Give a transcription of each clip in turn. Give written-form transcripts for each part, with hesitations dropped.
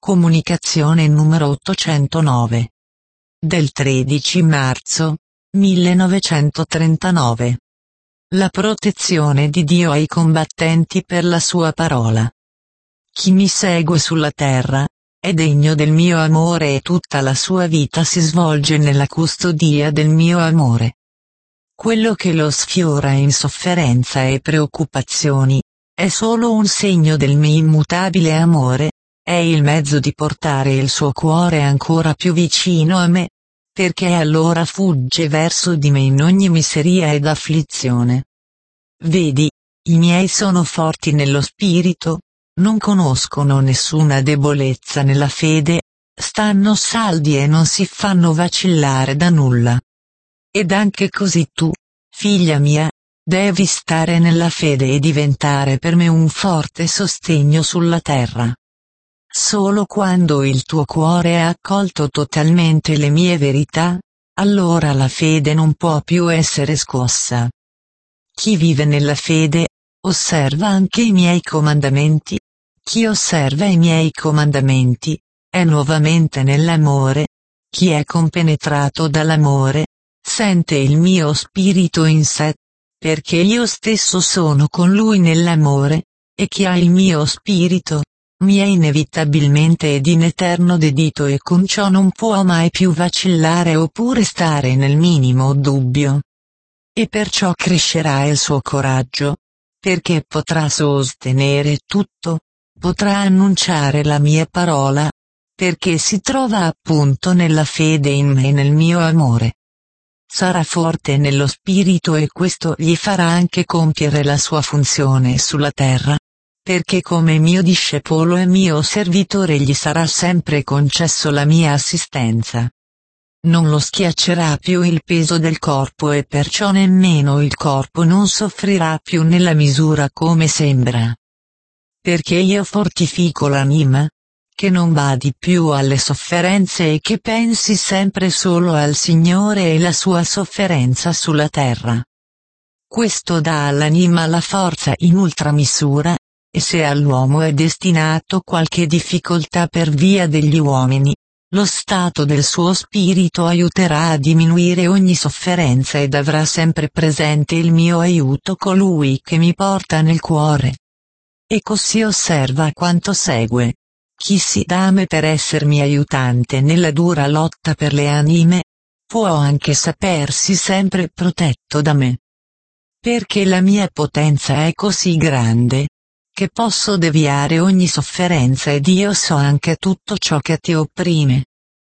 Comunicazione numero 809. Del 13 marzo 1939. La protezione di Dio ai combattenti per la sua parola. Chi mi segue sulla terra è degno del mio amore e tutta la sua vita si svolge nella custodia del mio amore. Quello che lo sfiora in sofferenza e preoccupazioni è solo un segno del mio immutabile amore, è il mezzo di portare il suo cuore ancora più vicino a me, perché allora fugge verso di me in ogni miseria ed afflizione. Vedi, i miei sono forti nello spirito, non conoscono nessuna debolezza nella fede, stanno saldi e non si fanno vacillare da nulla. Ed anche così tu, figlia mia, devi stare nella fede e diventare per me un forte sostegno sulla terra. Solo quando il tuo cuore ha accolto totalmente le mie verità, allora la fede non può più essere scossa. Chi vive nella fede, osserva anche i miei comandamenti. Chi osserva i miei comandamenti, è nuovamente nell'amore. Chi è compenetrato dall'amore, sente il mio spirito in sé, perché io stesso sono con lui nell'amore, e chi ha il mio spirito, mi è inevitabilmente ed in eterno dedito e con ciò non può mai più vacillare oppure stare nel minimo dubbio. E perciò crescerà il suo coraggio, perché potrà sostenere tutto, potrà annunciare la mia parola, perché si trova appunto nella fede in me e nel mio amore. Sarà forte nello spirito e questo gli farà anche compiere la sua funzione sulla terra, perché come mio discepolo e mio servitore gli sarà sempre concesso la mia assistenza. Non lo schiaccerà più il peso del corpo e perciò nemmeno il corpo non soffrirà più nella misura come sembra. Perché io fortifico l'anima, che non badi più alle sofferenze e che pensi sempre solo al Signore e la sua sofferenza sulla terra. Questo dà all'anima la forza in ultramisura, e se all'uomo è destinato qualche difficoltà per via degli uomini, lo stato del suo spirito aiuterà a diminuire ogni sofferenza ed avrà sempre presente il mio aiuto colui che mi porta nel cuore. E così osserva quanto segue. Chi si dà a me per essermi aiutante nella dura lotta per le anime, può anche sapersi sempre protetto da me. Perché la mia potenza è così grande, che posso deviare ogni sofferenza ed io so anche tutto ciò che ti opprime.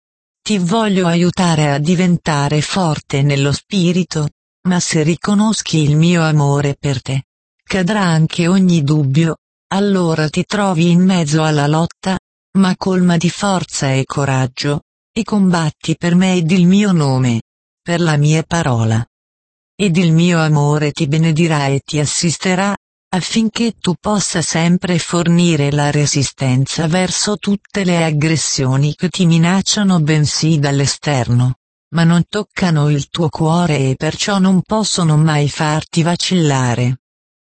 Ti voglio aiutare a diventare forte nello spirito, ma se riconosci il mio amore per te, cadrà anche ogni dubbio, allora ti trovi in mezzo alla lotta, ma colma di forza e coraggio, e combatti per me ed il mio nome, per la mia parola. Ed il mio amore ti benedirà e ti assisterà, affinché tu possa sempre fornire la resistenza verso tutte le aggressioni che ti minacciano bensì dall'esterno, ma non toccano il tuo cuore e perciò non possono mai farti vacillare.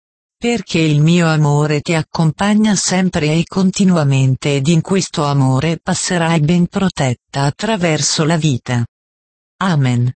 Perché il mio amore ti accompagna sempre e continuamente ed in questo amore passerai ben protetta attraverso la vita. Amen.